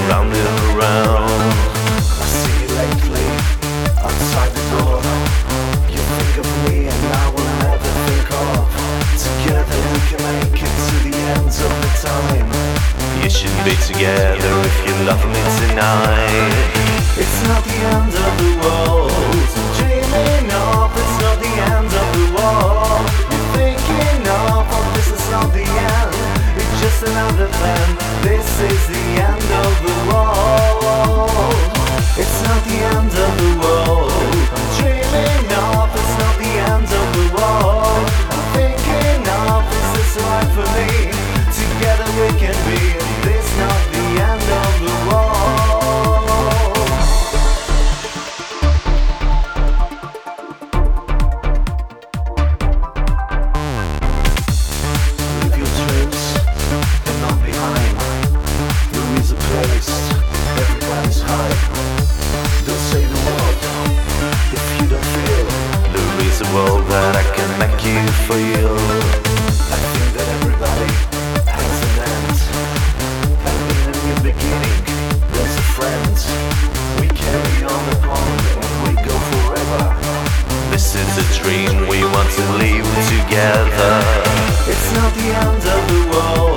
round and around. I see you lately, outside the door. You think of me and I will never think of. Together we can make it to the end of the time. You should be together if you love me tonight. It's not the end of the world. I'm dreaming of, it's not the end of the world. You're thinking of, oh, this is not the end. It's just another plan. This is the end of the world. It's not the end of the world. I'm dreaming of, it's not the end of the world. I'm thinking of, is this right for me? Together we can be. This not the end of the world. Leave your dreams, they're not behind. There is a place, everybody's high. Don't say the word if you don't feel. There is a world that I can make you feel. I think that everybody has an end. And in a new beginning, there's a friend. We carry on the bond and we go forever. This is a dream we want to live together. It's not the end of the world.